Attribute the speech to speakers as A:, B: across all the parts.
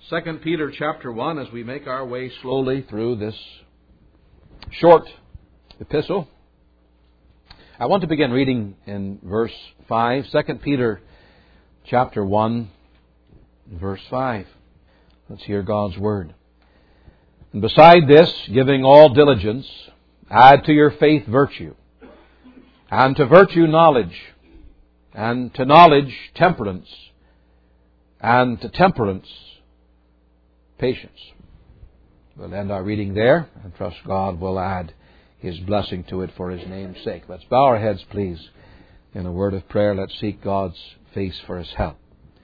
A: 2 Peter chapter 1, as we make our way slowly through this short epistle. I want to begin reading in verse 5. 2 Peter chapter 1, verse 5. Let's hear God's Word. And beside this, giving all diligence, add to your faith virtue, and to virtue knowledge, and to knowledge temperance, and to temperance patience. We'll end our reading there and trust God will add His blessing to it for His name's sake. Let's bow our heads, please, in a word of prayer. Let's seek God's face for His help.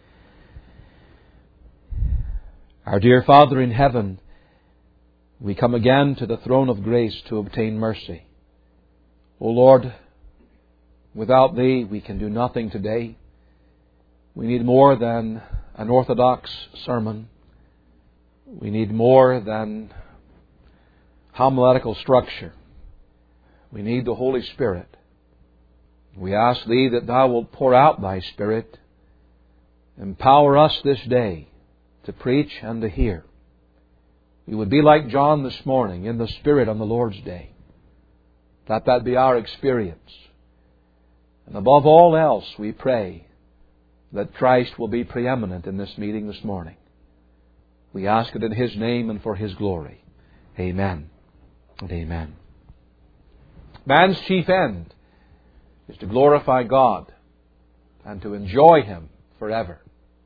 A: Our dear Father in heaven, we come again to the throne of grace to obtain mercy. O Lord, without Thee we can do nothing today. We need more than an orthodox sermon. We need more than homiletical structure. We need the Holy Spirit. We ask Thee that Thou wilt pour out Thy Spirit. Empower us this day to preach and to hear. We would be like John this morning in the Spirit on the Lord's day. Let that be our experience. And above all else, we pray that Christ will be preeminent in this meeting this morning. We ask it in His name and for His glory. Amen and amen. Man's chief end is to glorify God and to enjoy Him forever.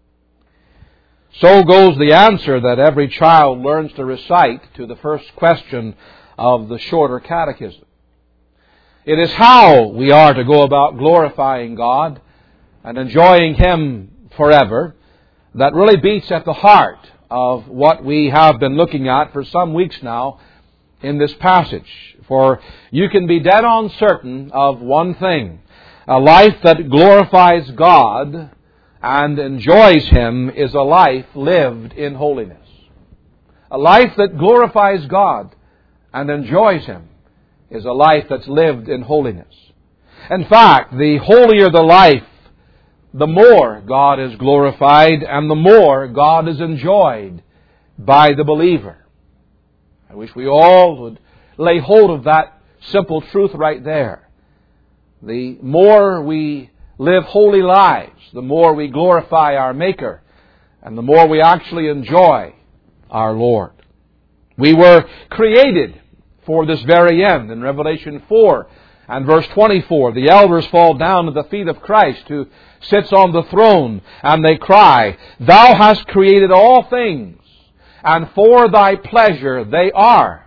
A: So goes the answer that every child learns to recite to the first question of the shorter catechism. It is how we are to go about glorifying God and enjoying Him forever that really beats at the heart of what we have been looking at for some weeks now in this passage. For you can be dead on certain of one thing. A life that glorifies God and enjoys Him is a life lived in holiness. A life that glorifies God and enjoys Him is a life that's lived in holiness. In fact, the holier the life, the more God is glorified and the more God is enjoyed by the believer. I wish we all would lay hold of that simple truth right there. The more we live holy lives, the more we glorify our Maker and the more we actually enjoy our Lord. We were created for this very end. In Revelation 4 and verse 24, the elders fall down at the feet of Christ who sits on the throne, and they cry, Thou hast created all things, and for Thy pleasure they are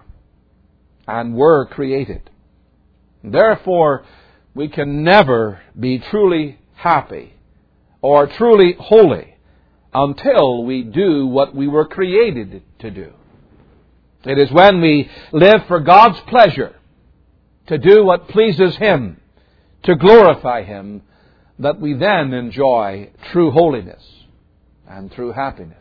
A: and were created. Therefore, we can never be truly happy or truly holy until we do what we were created to do. It is when we live for God's pleasure, to do what pleases Him, to glorify Him, that we then enjoy true holiness and true happiness.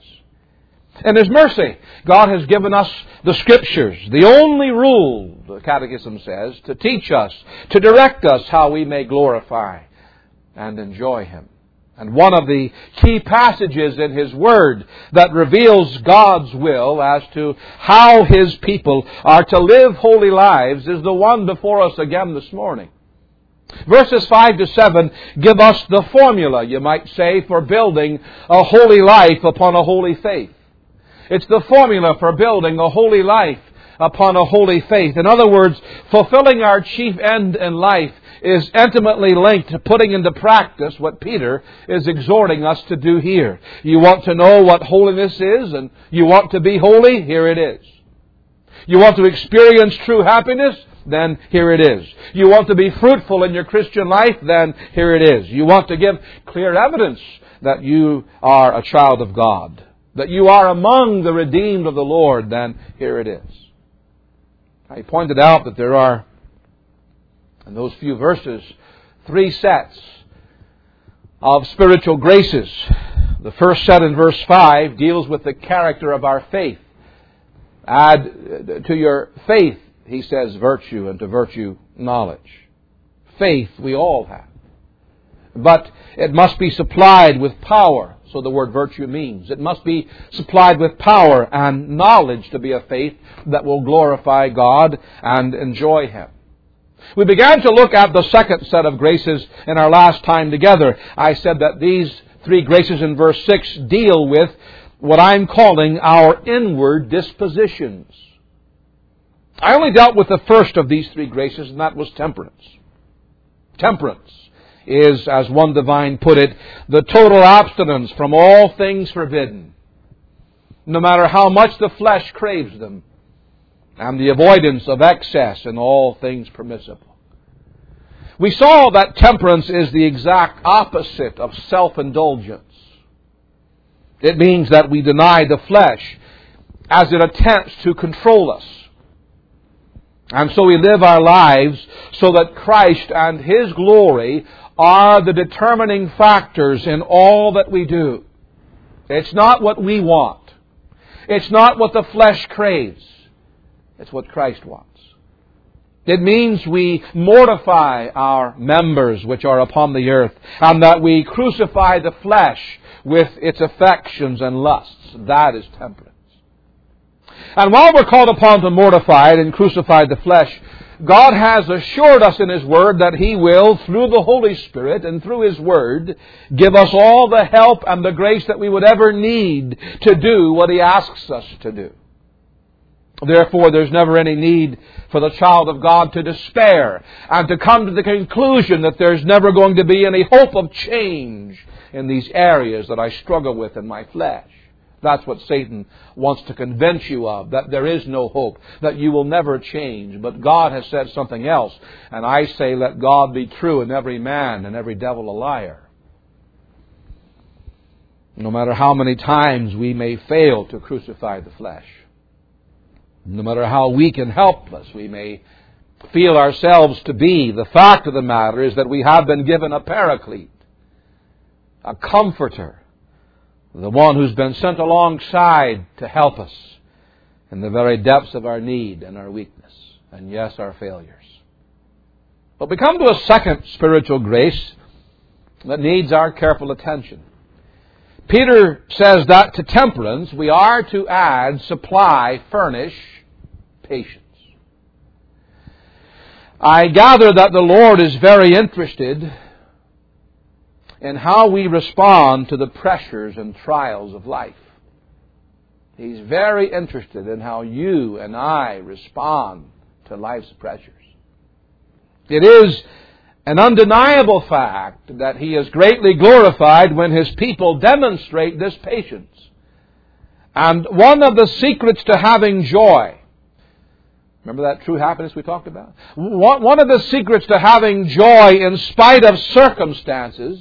A: In His mercy, God has given us the Scriptures, the only rule, the Catechism says, to teach us, to direct us how we may glorify and enjoy Him. And one of the key passages in His Word that reveals God's will as to how His people are to live holy lives is the one before us again this morning. Verses 5 to 7 give us the formula, you might say, for building a holy life upon a holy faith. It's the formula for building a holy life upon a holy faith. In other words, fulfilling our chief end in life is intimately linked to putting into practice what Peter is exhorting us to do here. You want to know what holiness is and you want to be holy? Here it is. You want to experience true happiness? Then here it is. You want to be fruitful in your Christian life? Then here it is. You want to give clear evidence that you are a child of God, that you are among the redeemed of the Lord? Then here it is. I pointed out that there are, in those few verses, 3 sets of spiritual graces. The first set in verse 5 deals with the character of our faith. Add to your faith, he says, virtue, and to virtue, knowledge. Faith we all have. But it must be supplied with power So the word virtue means. It must be supplied with power and knowledge to be a faith that will glorify God and enjoy Him. We began to look at the second set of graces in our last time together. I said that these three graces in verse 6 deal with what I'm calling our inward dispositions. I only dealt with the first of these three graces, and that was temperance. Temperance is, as one divine put it, the total abstinence from all things forbidden, no matter how much the flesh craves them, and the avoidance of excess in all things permissible. We saw that temperance is the exact opposite of self-indulgence. It means that we deny the flesh as it attempts to control us. And so we live our lives so that Christ and His glory are the determining factors in all that we do. It's not what we want. It's not what the flesh craves. It's what Christ wants. It means we mortify our members which are upon the earth, and that we crucify the flesh with its affections and lusts. That is temperance. And while we're called upon to mortify it and crucify the flesh, God has assured us in His Word that He will, through the Holy Spirit and through His Word, give us all the help and the grace that we would ever need to do what He asks us to do. Therefore, there's never any need for the child of God to despair and to come to the conclusion that there's never going to be any hope of change in these areas that I struggle with in my flesh. That's what Satan wants to convince you of, that there is no hope, that you will never change. But God has said something else, and I say, let God be true and every man and every devil a liar. No matter how many times we may fail to crucify the flesh, no matter how weak and helpless we may feel ourselves to be, the fact of the matter is that we have been given a paraclete, a comforter, the one who's been sent alongside to help us in the very depths of our need and our weakness, and yes, our failures. But we come to a second spiritual grace that needs our careful attention. Peter says that to temperance we are to add, supply, furnish, patience. I gather that the Lord is very interested in how we respond to the pressures and trials of life. He's very interested in how you and I respond to life's pressures. It is an undeniable fact that He is greatly glorified when His people demonstrate this patience. And one of the secrets to having joy, remember that true happiness we talked about? One of the secrets to having joy in spite of circumstances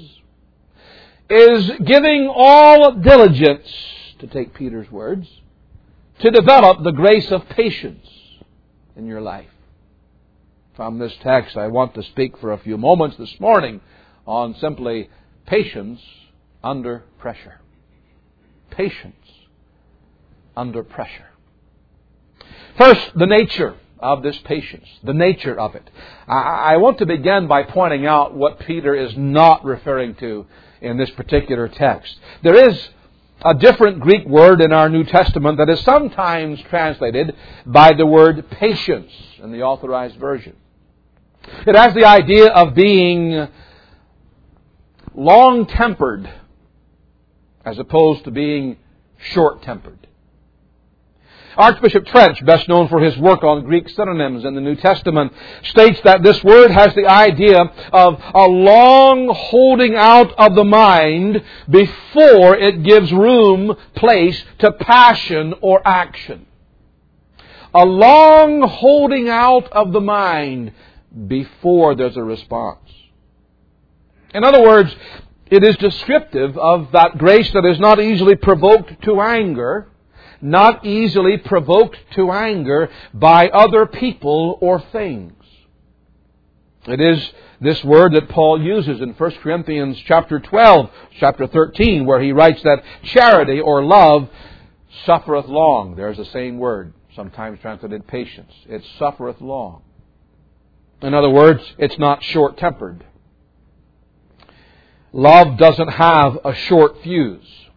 A: is giving all diligence, to take Peter's words, to develop the grace of patience in your life. From this text, I want to speak for a few moments this morning on simply patience under pressure. Patience under pressure. First, the nature of this patience, the nature of it. I want to begin by pointing out what Peter is not referring to in this particular text. There is a different Greek word in our New Testament that is sometimes translated by the word patience in the Authorized Version. It has the idea of being long-tempered as opposed to being short-tempered. Archbishop Trench, best known for his work on Greek synonyms in the New Testament, states that this word has the idea of a long holding out of the mind before it gives room, place to passion or action. A long holding out of the mind before there's a response. In other words, it is descriptive of that grace that is not easily provoked to anger, not easily provoked to anger by other people or things. It is this word that Paul uses in 1 Corinthians chapter 12, chapter 13, where he writes that charity or love suffereth long. There's the same word, sometimes translated patience. It suffereth long. In other words, it's not short-tempered. Love doesn't have a short fuse.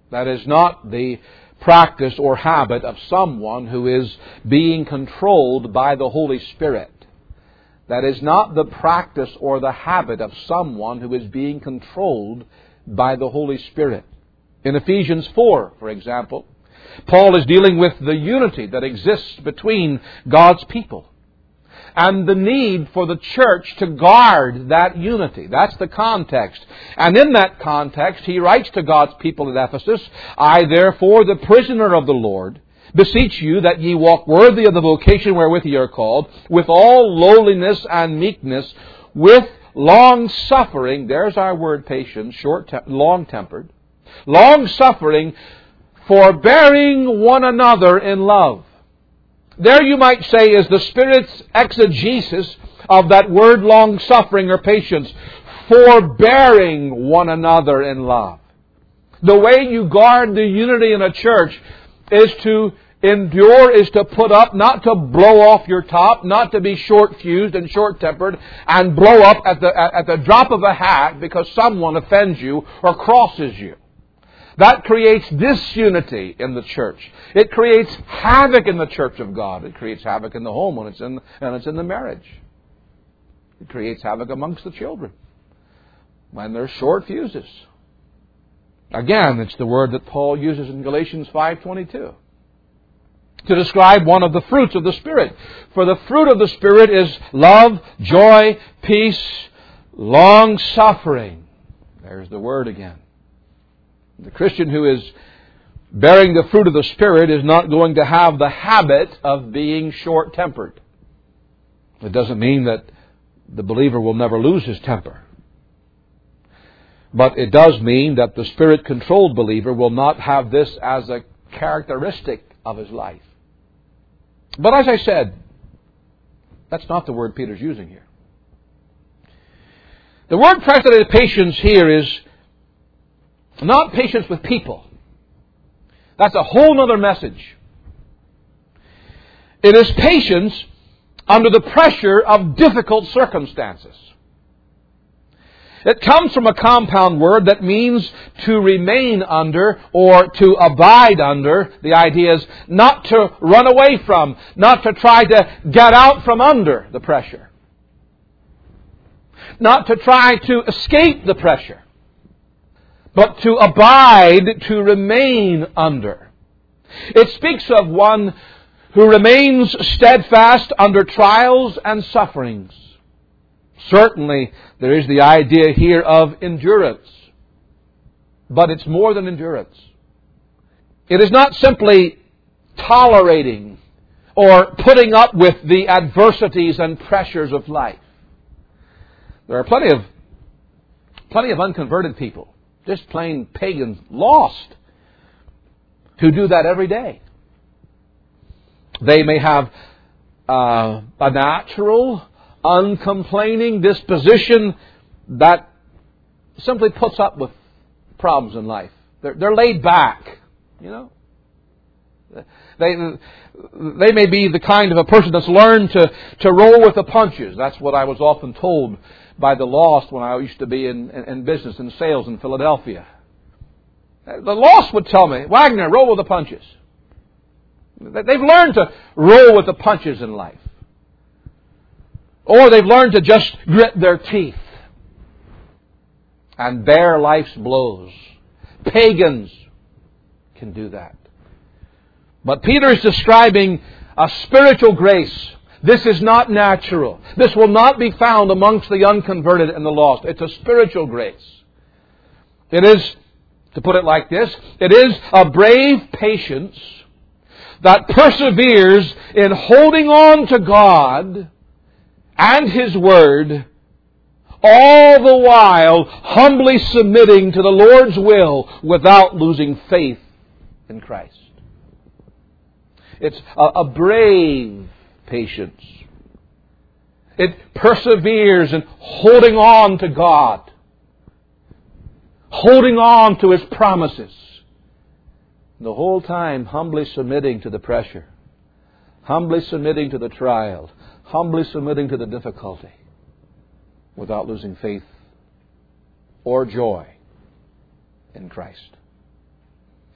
A: That is not the practice or habit of someone who is being controlled by the Holy Spirit. That is not the practice or the habit of someone who is being controlled by the Holy Spirit. In Ephesians 4, for example, Paul is dealing with the unity that exists between God's people and the need for the church to guard that unity. That's the context. And in that context, he writes to God's people at Ephesus, I therefore, the prisoner of the Lord, beseech you that ye walk worthy of the vocation wherewith ye are called, with all lowliness and meekness, with long-suffering, there's our word patience, long-tempered, long-suffering, forbearing one another in love. There you might say is the Spirit's exegesis of that word long-suffering or patience, forbearing one another in love. The way you guard the unity in a church is to endure, is to put up, not to blow off your top, not to be short-fused and short-tempered and blow up at the drop of a hat because someone offends you or crosses you. That creates disunity in the church. It creates havoc in the church of God. It creates havoc in the home when it's in the marriage. It creates havoc amongst the children when there's short fuses. Again, it's the word that Paul uses in Galatians 5:22 to describe one of the fruits of the Spirit. For the fruit of the Spirit is love, joy, peace, long-suffering. There's the word again. The Christian who is bearing the fruit of the Spirit is not going to have the habit of being short-tempered. It doesn't mean that the believer will never lose his temper. But it does mean that the Spirit-controlled believer will not have this as a characteristic of his life. But as I said, that's not the word Peter's using here. The word translated patience here is not patience with people. That's a whole other message. It is patience under the pressure of difficult circumstances. It comes from a compound word that means to remain under or to abide under. The idea is not to run away from, not to try to get out from under the pressure. Not to try to escape the pressure, but to abide, to remain under. It speaks of one who remains steadfast under trials and sufferings. Certainly, there is the idea here of endurance. But it's more than endurance. It is not simply tolerating or putting up with the adversities and pressures of life. There are plenty of unconverted people, just plain pagans, lost, who do that every day. They may have a natural, uncomplaining disposition that simply puts up with problems in life. They're laid back, you know. They may be the kind of a person that's learned to roll with the punches. That's what I was often told by the lost when I used to be in business and sales in Philadelphia. The lost would tell me, Wagner, roll with the punches. They've learned to roll with the punches in life. Or they've learned to just grit their teeth and bear life's blows. Pagans can do that. But Peter is describing a spiritual grace. This is not natural. This will not be found amongst the unconverted and the lost. It's a spiritual grace. It is, to put it like this, it is a brave patience that perseveres in holding on to God and His Word, all the while humbly submitting to the Lord's will without losing faith in Christ. It's a brave patience. It perseveres in holding on to God, holding on to His promises, the whole time humbly submitting to the pressure, humbly submitting to the trial, humbly submitting to the difficulty, without losing faith or joy in Christ.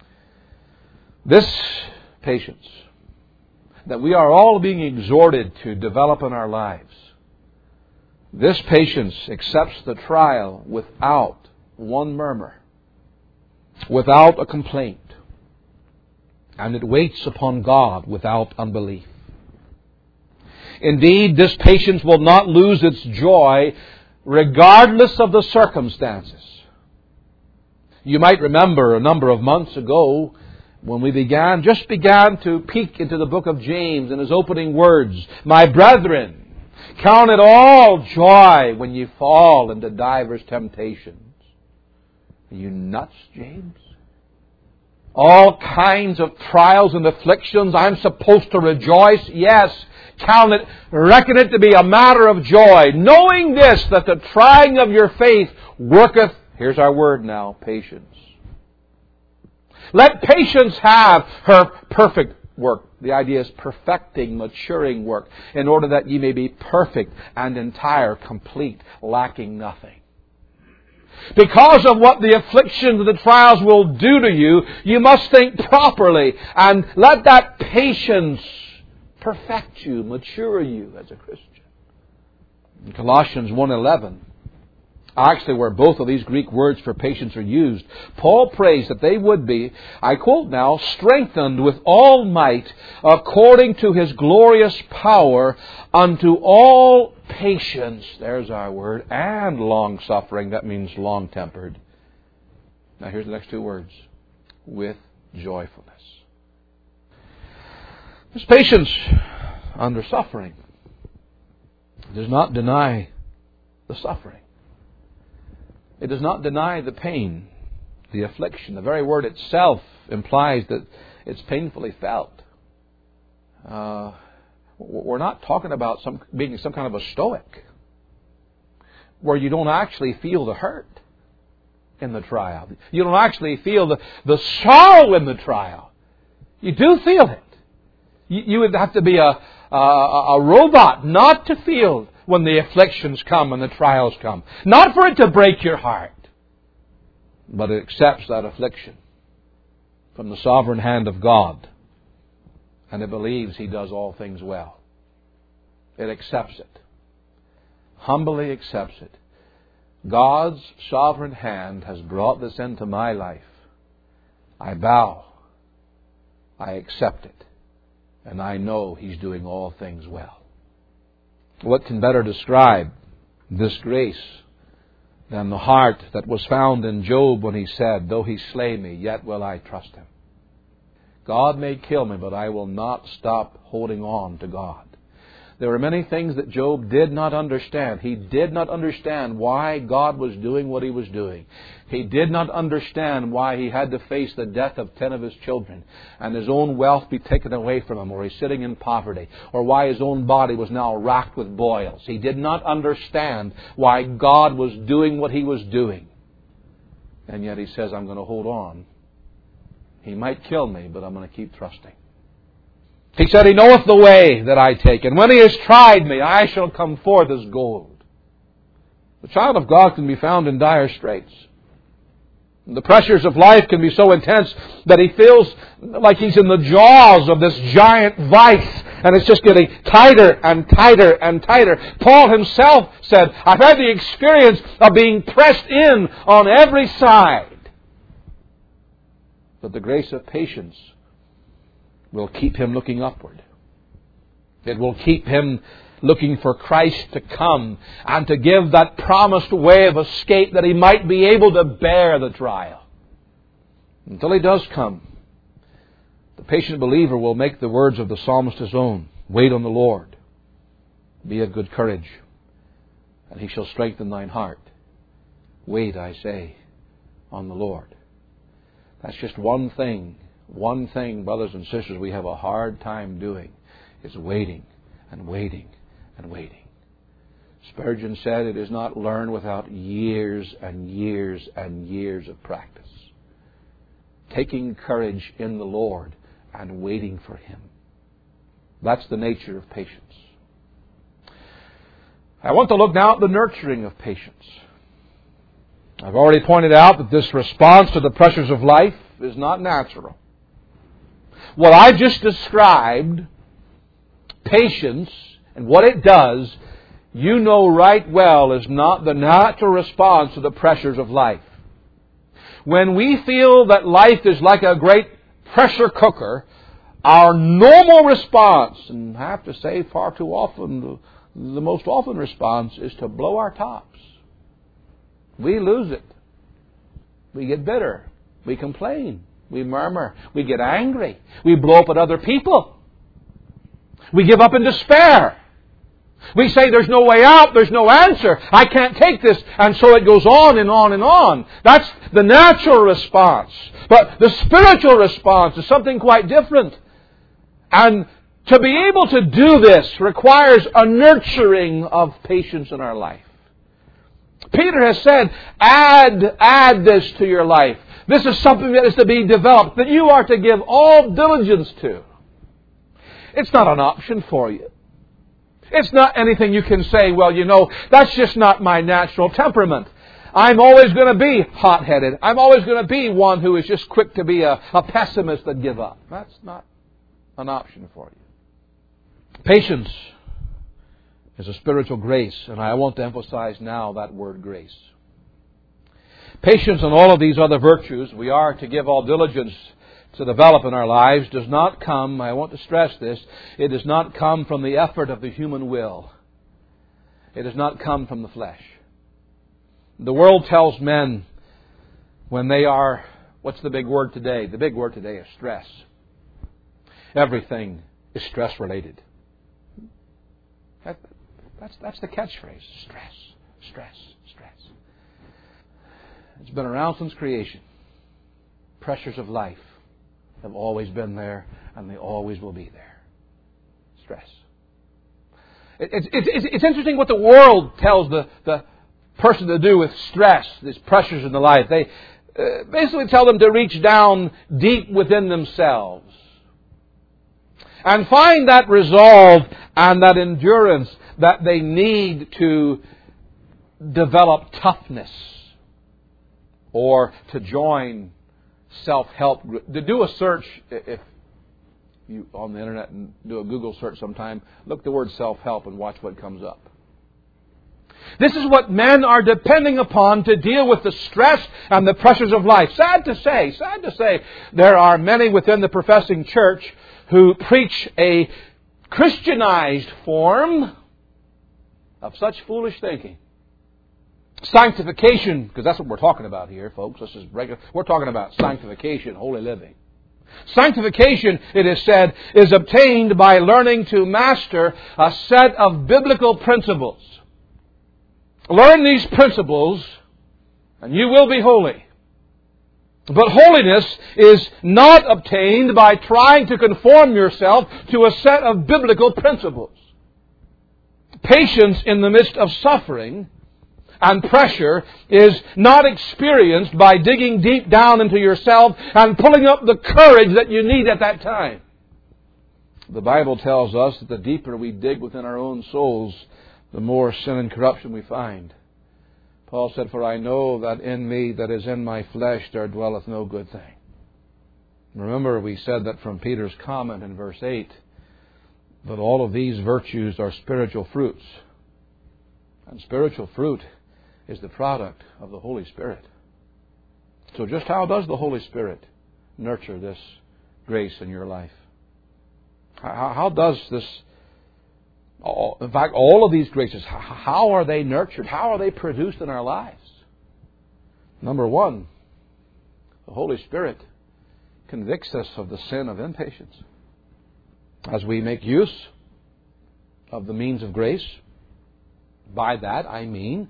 A: This patience that we are all being exhorted to develop in our lives, this patience accepts the trial without one murmur, without a complaint, and it waits upon God without unbelief. Indeed, this patience will not lose its joy regardless of the circumstances. You might remember a number of months ago when we just began to peek into the book of James and his opening words, "My brethren, count it all joy when you fall into divers temptations." Are you nuts, James? All kinds of trials and afflictions, I'm supposed to rejoice? Yes. Count it, reckon it to be a matter of joy, knowing this, that the trying of your faith worketh, here's our word now, patience. Let patience have her perfect work. The idea is perfecting, maturing work, in order that ye may be perfect and entire, complete, lacking nothing. Because of what the afflictions and the trials will do to you, you must think properly and let that patience perfect you, mature you as a Christian. In Colossians 1:11, actually where both of these Greek words for patience are used, Paul prays that they would be, I quote now, strengthened with all might according to His glorious power unto all patience, there's our word, and long-suffering, that means long-tempered. Now here's the next two words, with joyfulness. This patience under suffering does not deny the suffering. It does not deny the pain, the affliction. The very word itself implies that it's painfully felt. We're not talking about being some kind of a stoic, where you don't actually feel the hurt in the trial. You don't actually feel the sorrow in the trial. You do feel it. You would have to be a robot not to feel when the afflictions come and the trials come. Not for it to break your heart, but it accepts that affliction from the sovereign hand of God. And it believes He does all things well. It accepts it. Humbly accepts it. God's sovereign hand has brought this into my life. I bow. I accept it. And I know He's doing all things well. What can better describe this grace than the heart that was found in Job when he said, "Though He slay me, yet will I trust Him. God may kill me, but I will not stop holding on to God." There were many things that Job did not understand. He did not understand why God was doing what He was doing. He did not understand why he had to face the death of 10 of his children and his own wealth be taken away from him, or he's sitting in poverty, or why his own body was now racked with boils. He did not understand why God was doing what He was doing. And yet he says, "I'm going to hold on. He might kill me, but I'm going to keep trusting." He said, "He knoweth the way that I take, and when He has tried me, I shall come forth as gold." The child of God can be found in dire straits. The pressures of life can be so intense that he feels like he's in the jaws of this giant vice, and it's just getting tighter and tighter and tighter. Paul himself said, "I've had the experience of being pressed in on every side." But the grace of patience will keep him looking upward. It will keep him looking for Christ to come and to give that promised way of escape that he might be able to bear the trial. Until He does come, the patient believer will make the words of the psalmist his own. "Wait on the Lord. Be of good courage, and He shall strengthen thine heart. Wait, I say, on the Lord." That's just one thing, brothers and sisters, we have a hard time doing, is waiting and waiting and waiting. Spurgeon said it is not learned without years and years and years of practice. Taking courage in the Lord and waiting for Him. That's the nature of patience. I want to look now at the nurturing of patience. I've already pointed out that this response to the pressures of life is not natural. What I just described, patience, and what it does, you know right well is not the natural response to the pressures of life. When we feel that life is like a great pressure cooker, our normal response, and I have to say far too often, the most often response is to blow our tops. We lose it. We get bitter. We complain. We murmur. We get angry. We blow up at other people. We give up in despair. We say there's no way out, there's no answer, I can't take this, and so it goes on and on and on. That's the natural response. But the spiritual response is something quite different. And to be able to do this requires a nurturing of patience in our life. Peter has said, add this to your life. This is something that is to be developed, that you are to give all diligence to. It's not an option for you. It's not anything you can say, well, you know, that's just not my natural temperament. I'm always going to be hot-headed. I'm always going to be one who is just quick to be a pessimist and give up. That's not an option for you. Patience is a spiritual grace, and I want to emphasize now that word grace. Patience and all of these other virtues we are to give all diligence to develop in our lives does not come, I want to stress this, it does not come from the effort of the human will. It does not come from the flesh. The world tells men when they are, what's the big word today? The big word today is stress. Everything is stress related. That's the catchphrase. Stress, stress, stress. It's been around since creation. Pressures of life have always been there, and they always will be there. Stress. It's interesting what the world tells the person to do with stress, these pressures in the life. They basically tell them to reach down deep within themselves and find that resolve and that endurance that they need to develop toughness or to join self-help group. To do a search, if you on the internet and do a Google search sometime, look the word self-help and watch what comes up. This is what men are depending upon to deal with the stress and the pressures of life. Sad to say, there are many within the professing church who preach a Christianized form of such foolish thinking. Sanctification, because that's what we're talking about here, folks. This is regular. We're talking about sanctification, holy living. Sanctification, it is said, is obtained by learning to master a set of biblical principles. Learn these principles, and you will be holy. But holiness is not obtained by trying to conform yourself to a set of biblical principles. Patience in the midst of suffering and pressure is not experienced by digging deep down into yourself and pulling up the courage that you need at that time. The Bible tells us that the deeper we dig within our own souls, the more sin and corruption we find. Paul said, "For I know that in me, that is in my flesh, there dwelleth no good thing." Remember, we said that from Peter's comment in verse 8, that all of these virtues are spiritual fruits. And spiritual fruit is the product of the Holy Spirit. So just how does the Holy Spirit nurture this grace in your life? How does this, in fact, all of these graces, how are they nurtured? How are they produced in our lives? Number one, the Holy Spirit convicts us of the sin of impatience. As we make use of the means of grace, by that I mean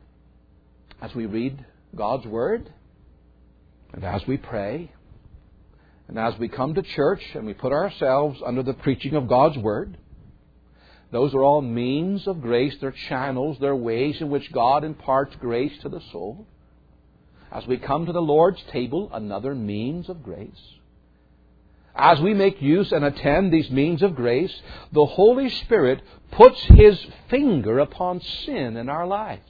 A: as we read God's Word, and as we pray, and as we come to church and we put ourselves under the preaching of God's Word, those are all means of grace. They're channels, they're ways in which God imparts grace to the soul. As we come to the Lord's table, another means of grace. As we make use and attend these means of grace, the Holy Spirit puts His finger upon sin in our lives.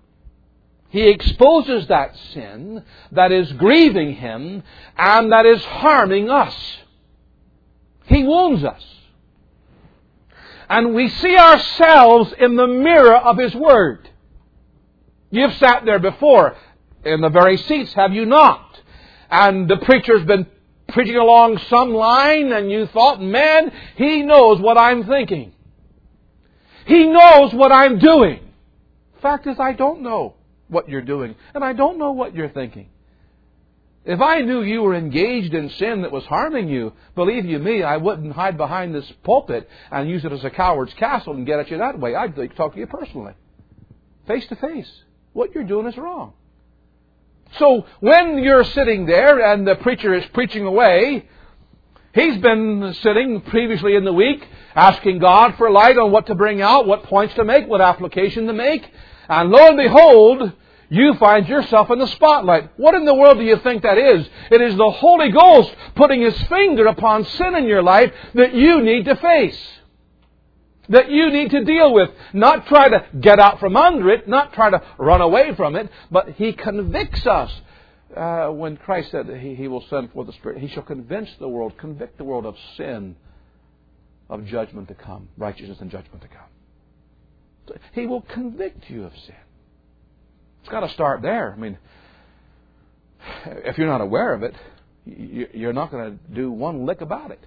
A: He exposes that sin that is grieving Him and that is harming us. He wounds us. And we see ourselves in the mirror of His Word. You've sat there before in the very seats, have you not? And the preacher's been preaching along some line and you thought, man, he knows what I'm thinking. He knows what I'm doing. Fact is, I don't know what you're doing. And I don't know what you're thinking. If I knew you were engaged in sin that was harming you, believe you me, I wouldn't hide behind this pulpit and use it as a coward's castle and get at you that way. I'd talk to you personally. Face to face. What you're doing is wrong. So when you're sitting there and the preacher is preaching away, he's been sitting previously in the week asking God for light on what to bring out, what points to make, what application to make. And lo and behold, you find yourself in the spotlight. What in the world do you think that is? It is the Holy Ghost putting His finger upon sin in your life that you need to face. That you need to deal with. Not try to get out from under it, not try to run away from it, but He convicts us. When Christ said that He will send forth the Spirit, He shall convince the world, convict the world of sin, of judgment to come, righteousness and judgment to come. He will convict you of sin. It's got to start there. I mean, if you're not aware of it, you're not going to do one lick about it.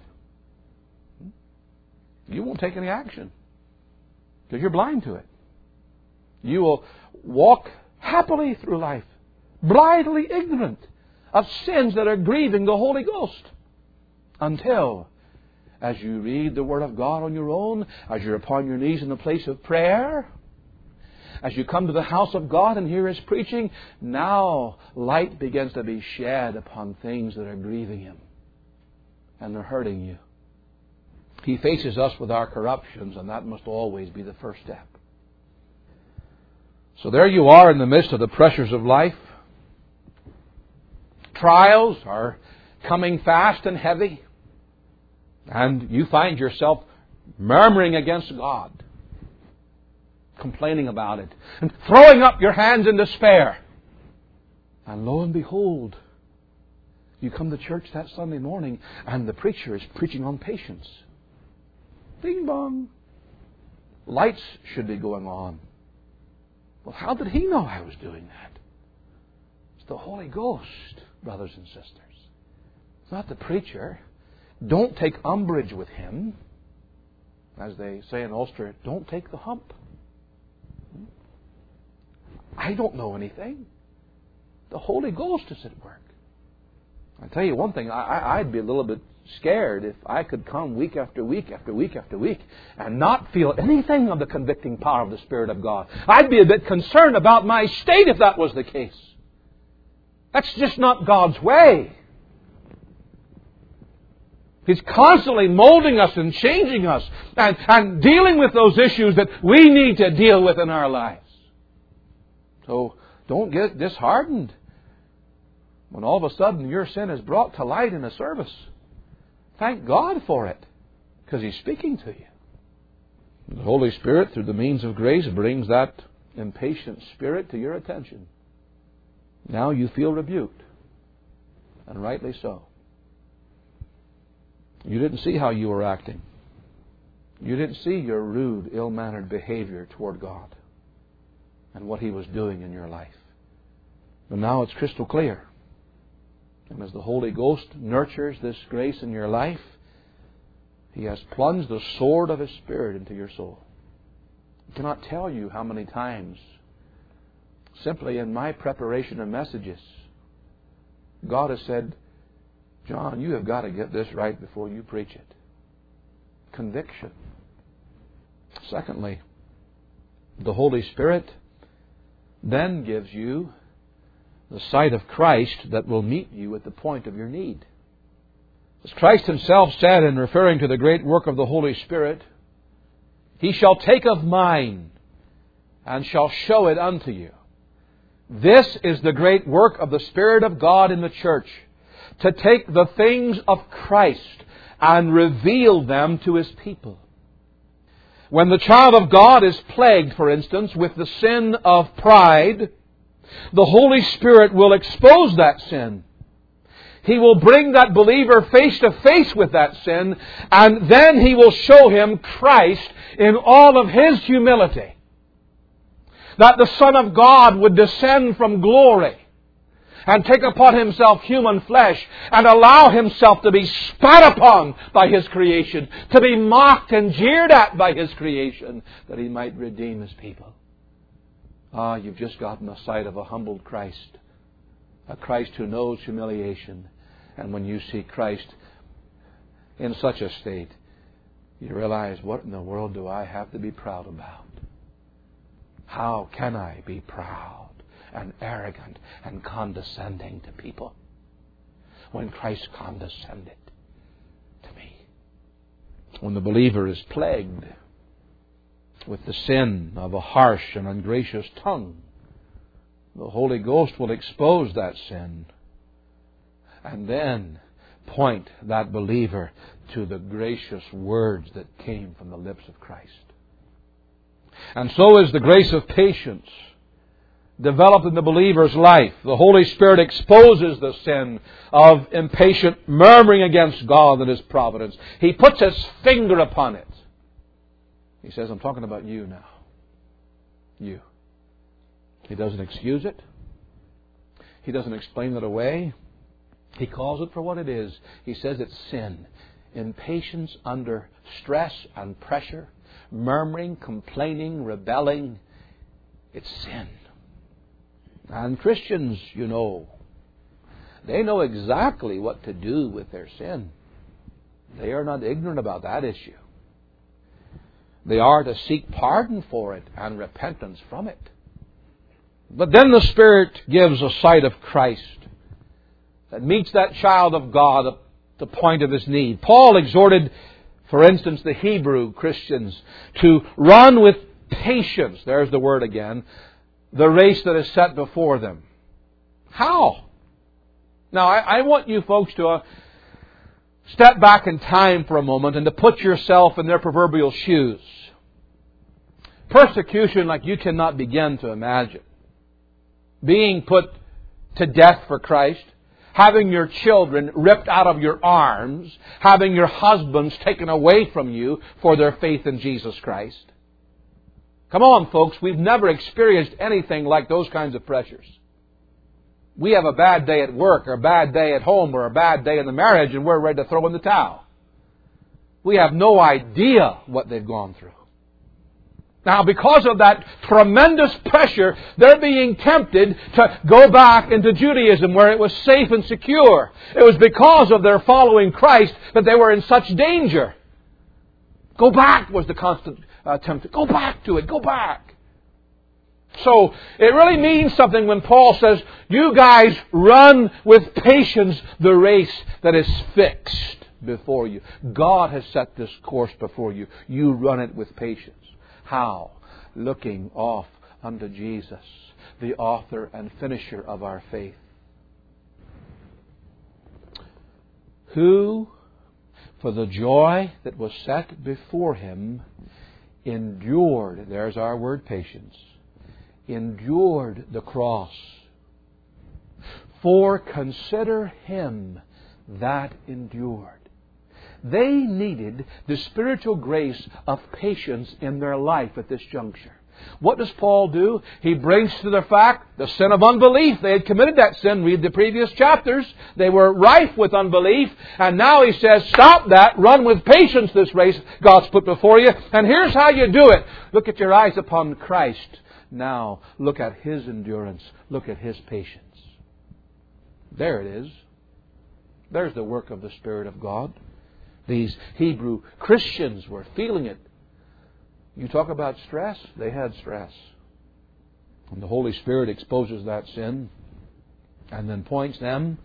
A: You won't take any action because you're blind to it. You will walk happily through life, blithely ignorant of sins that are grieving the Holy Ghost until, as you read the Word of God on your own, as you're upon your knees in the place of prayer, as you come to the house of God and hear His preaching, now light begins to be shed upon things that are grieving Him and they're hurting you. He faces us with our corruptions, and that must always be the first step. So there you are in the midst of the pressures of life. Trials are coming fast and heavy, and you find yourself murmuring against God, complaining about it, and throwing up your hands in despair. And lo and behold, you come to church that Sunday morning, and the preacher is preaching on patience. Ding bong. Lights should be going on. Well, how did he know I was doing that? It's the Holy Ghost, brothers and sisters. It's not the preacher. Don't take umbrage with him. As they say in Ulster, don't take the hump. I don't know anything. The Holy Ghost is at work. I tell you one thing, I'd be a little bit scared if I could come week after week after week after week and not feel anything of the convicting power of the Spirit of God. I'd be a bit concerned about my state if that was the case. That's just not God's way. He's constantly molding us and changing us and dealing with those issues that we need to deal with in our lives. So don't get disheartened when all of a sudden your sin is brought to light in a service. Thank God for it, because He's speaking to you. The Holy Spirit, through the means of grace, brings that impatient spirit to your attention. Now you feel rebuked, and rightly so. You didn't see how you were acting. You didn't see your rude, ill-mannered behavior toward God and what He was doing in your life. But now it's crystal clear. And as the Holy Ghost nurtures this grace in your life, He has plunged the sword of His Spirit into your soul. I cannot tell you how many times, simply in my preparation of messages, God has said, John, you have got to get this right before you preach it. Conviction. Secondly, the Holy Spirit then gives you the sight of Christ that will meet you at the point of your need. As Christ Himself said in referring to the great work of the Holy Spirit, He shall take of mine and shall show it unto you. This is the great work of the Spirit of God in the church, to take the things of Christ and reveal them to His people. When the child of God is plagued, for instance, with the sin of pride, the Holy Spirit will expose that sin. He will bring that believer face to face with that sin, and then He will show him Christ in all of His humility. That the Son of God would descend from glory and take upon Himself human flesh and allow Himself to be spat upon by His creation, to be mocked and jeered at by His creation, that He might redeem His people. Ah, you've just gotten a sight of a humbled Christ. A Christ who knows humiliation. And when you see Christ in such a state, you realize, what in the world do I have to be proud about? How can I be proud and arrogant and condescending to people when Christ condescended to me? When the believer is plagued with the sin of a harsh and ungracious tongue, the Holy Ghost will expose that sin and then point that believer to the gracious words that came from the lips of Christ. And so is the grace of patience developed in the believer's life. The Holy Spirit exposes the sin of impatient murmuring against God and His providence. He puts His finger upon it. He says, I'm talking about you now. You. He doesn't excuse it. He doesn't explain it away. He calls it for what it is. He says it's sin. Impatience under stress and pressure. Murmuring, complaining, rebelling. It's sin. And Christians, you know, they know exactly what to do with their sin. They are not ignorant about that issue. They are to seek pardon for it and repentance from it. But then the Spirit gives a sight of Christ that meets that child of God at the point of his need. Paul exhorted, for instance, the Hebrew Christians to run with patience, there's the word again, the race that is set before them. How? Now, I want you folks to step back in time for a moment and to put yourself in their proverbial shoes. Persecution like you cannot begin to imagine. Being put to death for Christ. Having your children ripped out of your arms. Having your husbands taken away from you for their faith in Jesus Christ. Come on, folks. We've never experienced anything like those kinds of pressures. We have a bad day at work, or a bad day at home, or a bad day in the marriage, and we're ready to throw in the towel. We have no idea what they've gone through. Now, because of that tremendous pressure, they're being tempted to go back into Judaism where it was safe and secure. It was because of their following Christ that they were in such danger. Go back was the constant temptation. Go back to it. Go back. So, it really means something when Paul says, you guys run with patience the race that is fixed before you. God has set this course before you. You run it with patience. How? Looking off unto Jesus, the author and finisher of our faith. Who, for the joy that was set before Him, endured, there's our word patience, endured the cross. For consider Him that endured. They needed the spiritual grace of patience in their life at this juncture. What does Paul do? He brings to the fact the sin of unbelief. They had committed that sin. Read the previous chapters. They were rife with unbelief. And now he says, stop that. Run with patience this race God's put before you. And here's how you do it. Look at your eyes upon Christ. Now, look at His endurance. Look at His patience. There it is. There's the work of the Spirit of God. These Hebrew Christians were feeling it. You talk about stress, they had stress. And the Holy Spirit exposes that sin and then points them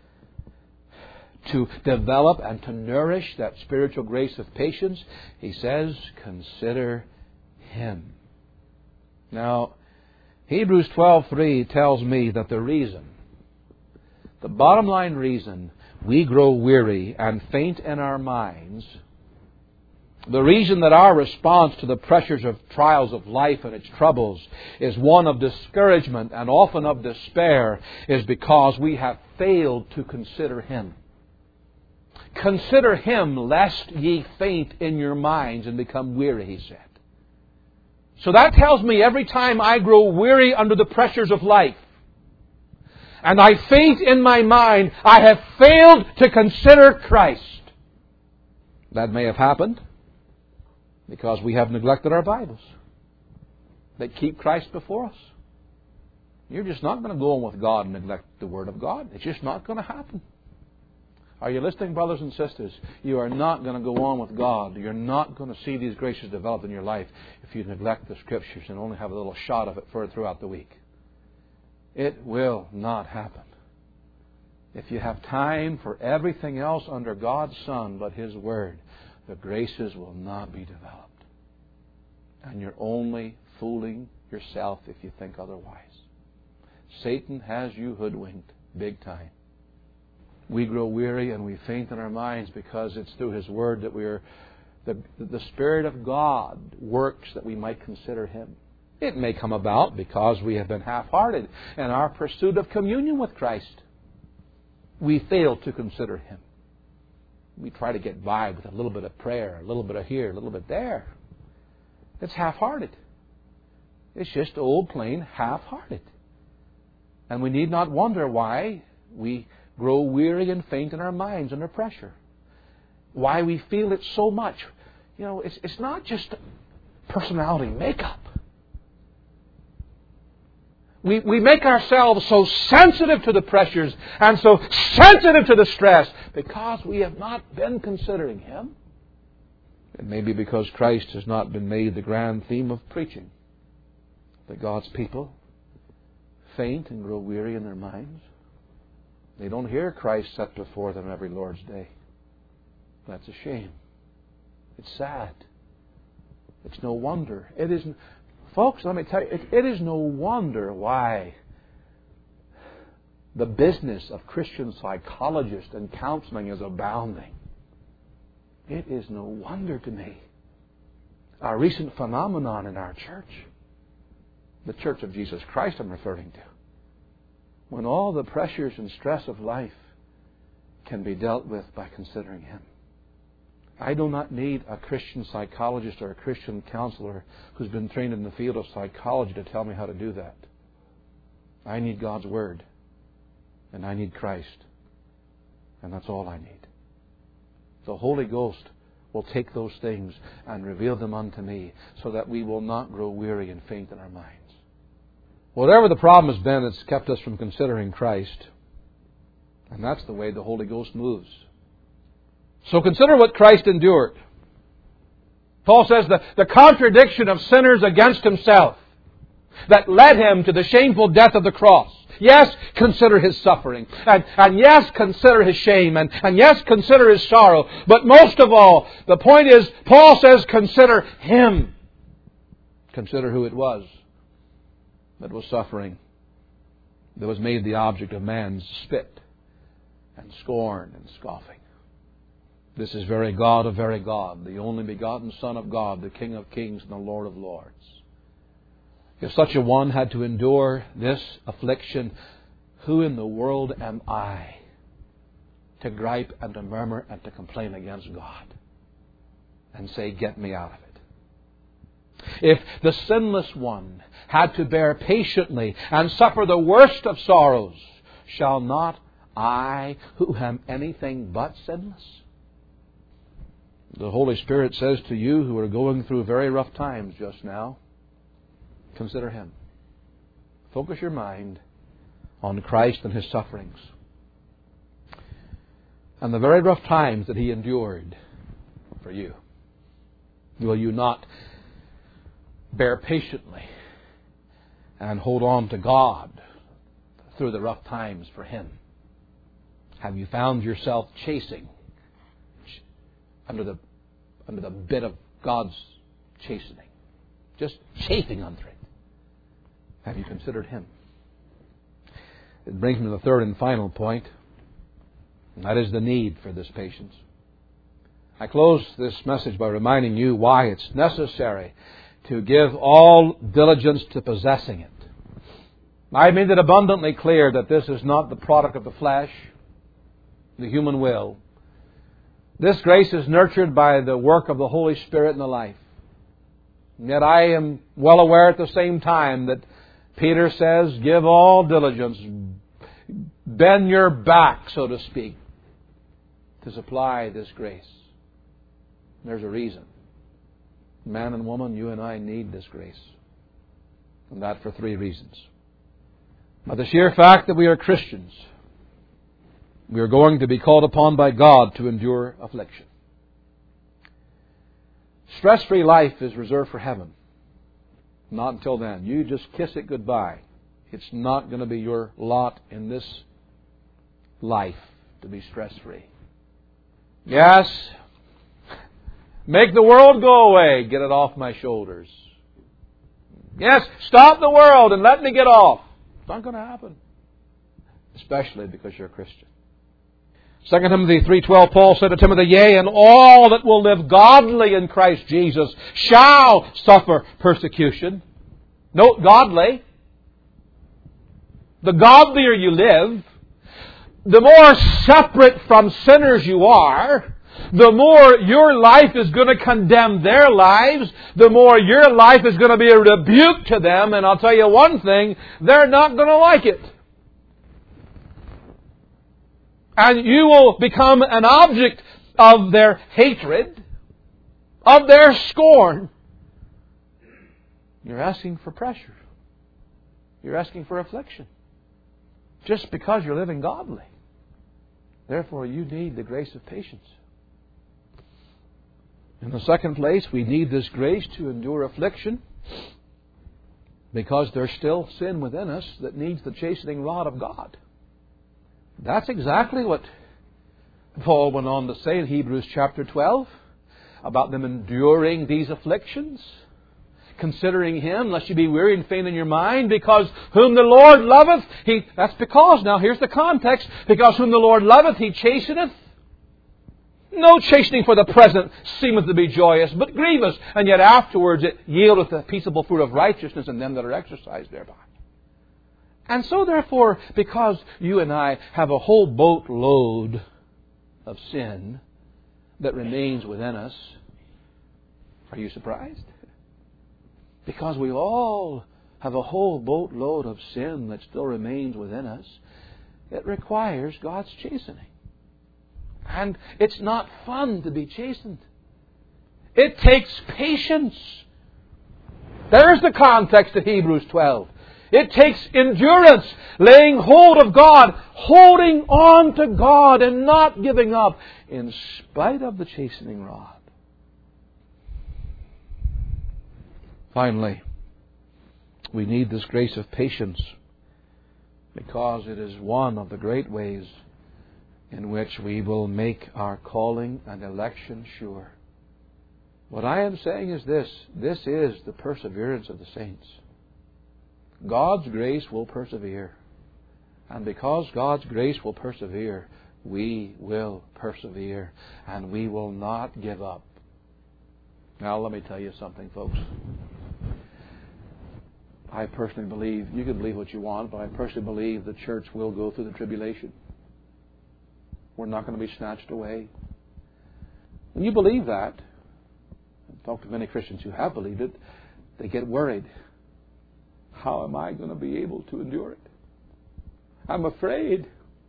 A: to develop and to nourish that spiritual grace of patience. He says, consider Him. Now, Hebrews 12:3 tells me that the bottom line reason we grow weary and faint in our minds The reason that our response to the pressures of trials of life and its troubles is one of discouragement and often of despair is because we have failed to consider Him. Consider Him lest ye faint in your minds and become weary, He said. So that tells me every time I grow weary under the pressures of life and I faint in my mind, I have failed to consider Christ. That may have happened because we have neglected our Bibles that keep Christ before us. You're just not going to go on with God and neglect the Word of God. It's just not going to happen. Are you listening, brothers and sisters? You are not going to go on with God. You're not going to see these graces develop in your life if you neglect the Scriptures and only have a little shot of it throughout the week. It will not happen. If you have time for everything else under God's sun but His Word, the graces will not be developed. And you're only fooling yourself if you think otherwise. Satan has you hoodwinked big time. We grow weary and we faint in our minds because it's through His Word that the Spirit of God works that we might consider Him. It may come about because we have been half-hearted in our pursuit of communion with Christ. We fail to consider Him. We try to get by with a little bit of prayer, a little bit of here, a little bit there. It's half-hearted. It's just old, plain half-hearted. And we need not wonder why we grow weary and faint in our minds under pressure. Why we feel it so much. You know, it's not just personality makeup. We make ourselves so sensitive to the pressures and so sensitive to the stress because we have not been considering Him. It may be because Christ has not been made the grand theme of preaching. That God's people faint and grow weary in their minds. They don't hear Christ set before them every Lord's Day. That's a shame. It's sad. It's no wonder. It isn't. Folks, let me tell you, it is no wonder why the business of Christian psychologists and counseling is abounding. It is no wonder to me. A recent phenomenon in our church, the Church of Jesus Christ I'm referring to, when all the pressures and stress of life can be dealt with by considering Him. I do not need a Christian psychologist or a Christian counselor who's been trained in the field of psychology to tell me how to do that. I need God's Word. And I need Christ. And that's all I need. The Holy Ghost will take those things and reveal them unto me so that we will not grow weary and faint in our minds. Whatever the problem has been that's kept us from considering Christ, and that's the way the Holy Ghost moves. So consider what Christ endured. Paul says the contradiction of sinners against Himself that led Him to the shameful death of the cross. Yes, consider His suffering. And yes, consider His shame. And yes, consider His sorrow. But most of all, the point is, Paul says, consider Him. Consider who it was that was suffering, that was made the object of man's spit and scorn and scoffing. This is very God of very God, the only begotten Son of God, the King of kings and the Lord of lords. If such a one had to endure this affliction, who in the world am I to gripe and to murmur and to complain against God and say, get me out of it? If the sinless one had to bear patiently and suffer the worst of sorrows, shall not I, who am anything but sinless? The Holy Spirit says to you who are going through very rough times just now, consider Him. Focus your mind on Christ and His sufferings. And the very rough times that He endured for you. Will you not bear patiently and hold on to God through the rough times for Him? Have you found yourself chasing under the bit of God's chastening? Just chafing under it. Have you considered Him? It brings me to the third and final point, and that is the need for this patience. I close this message by reminding you why it's necessary to give all diligence to possessing it. I made it abundantly clear that this is not the product of the flesh, the human will. This grace is nurtured by the work of the Holy Spirit in the life. And yet I am well aware at the same time that Peter says, give all diligence, bend your back, so to speak, to supply this grace. There's a reason. Man and woman, you and I need this grace. And that for 3 reasons. By the sheer fact that we are Christians, we are going to be called upon by God to endure affliction. Stress-free life is reserved for heaven. Not until then. You just kiss it goodbye. It's not going to be your lot in this life to be stress-free. Yes, make the world go away. Get it off my shoulders. Yes, stop the world and let me get off. It's not going to happen. Especially because you're a Christian. 2 Timothy 3:12, Paul said to Timothy, yea, and all that will live godly in Christ Jesus shall suffer persecution. Note, godly. The godlier you live, the more separate from sinners you are, the more your life is going to condemn their lives, the more your life is going to be a rebuke to them, and I'll tell you one thing, they're not going to like it. And you will become an object of their hatred, of their scorn. You're asking for pressure. You're asking for affliction. Just because you're living godly. Therefore, you need the grace of patience. In the second place, we need this grace to endure affliction because there's still sin within us that needs the chastening rod of God. That's exactly what Paul went on to say in Hebrews chapter 12 about them enduring these afflictions, considering Him, lest you be weary and faint in your mind, because whom the Lord loveth, that's because, now here's the context, because whom the Lord loveth, He chasteneth. No chastening for the present seemeth to be joyous, but grievous, and yet afterwards it yieldeth the peaceable fruit of righteousness in them that are exercised thereby. And so therefore, because you and I have a whole boatload of sin that remains within us, are you surprised? Because we all have a whole boatload of sin that still remains within us, it requires God's chastening. And it's not fun to be chastened. It takes patience. There's the context of Hebrews 12. It takes endurance, laying hold of God, holding on to God and not giving up in spite of the chastening rod. Finally, we need this grace of patience because it is one of the great ways in which we will make our calling and election sure. What I am saying is this. This is the perseverance of the saints. God's grace will persevere. And because God's grace will persevere, we will persevere. And we will not give up. Now let me tell you something, folks. I personally believe, you can believe what you want, but I personally believe the church will go through the tribulation. We're not going to be snatched away. When you believe that, I've talked to many Christians who have believed it, they get worried. How am I going to be able to endure it? I'm afraid.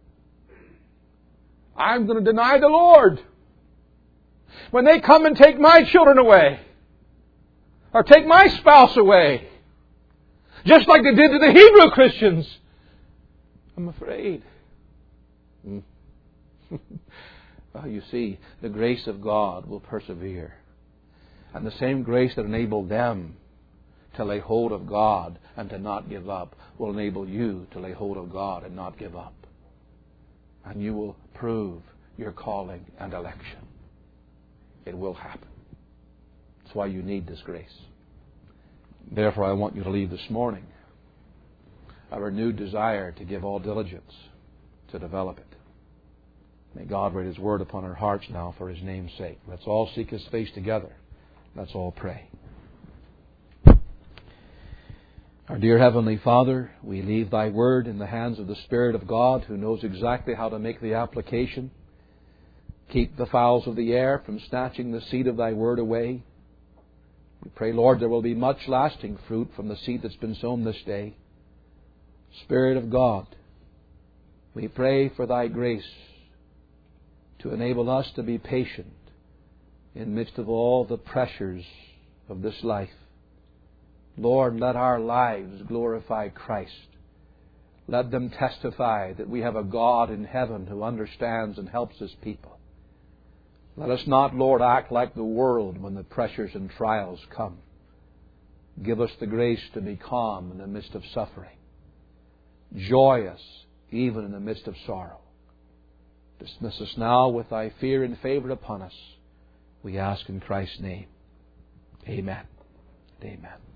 A: I'm going to deny the Lord. When they come and take my children away, or take my spouse away, just like they did to the Hebrew Christians, I'm afraid. Well, you see, the grace of God will persevere. And the same grace that enabled them to lay hold of God and to not give up will enable you to lay hold of God and not give up. And you will prove your calling and election. It will happen. That's why you need this grace. Therefore, I want you to leave this morning a renewed desire to give all diligence to develop it. May God write His Word upon our hearts now for His name's sake. Let's all seek His face together. Let's all pray. Our dear Heavenly Father, we leave Thy Word in the hands of the Spirit of God, who knows exactly how to make the application. Keep the fowls of the air from snatching the seed of Thy Word away. We pray, Lord, there will be much lasting fruit from the seed that's been sown this day. Spirit of God, we pray for Thy grace to enable us to be patient in midst of all the pressures of this life. Lord, let our lives glorify Christ. Let them testify that we have a God in heaven who understands and helps His people. Let us not, Lord, act like the world when the pressures and trials come. Give us the grace to be calm in the midst of suffering, joyous even in the midst of sorrow. Dismiss us now with Thy fear and favor upon us. We ask in Christ's name. Amen. Amen.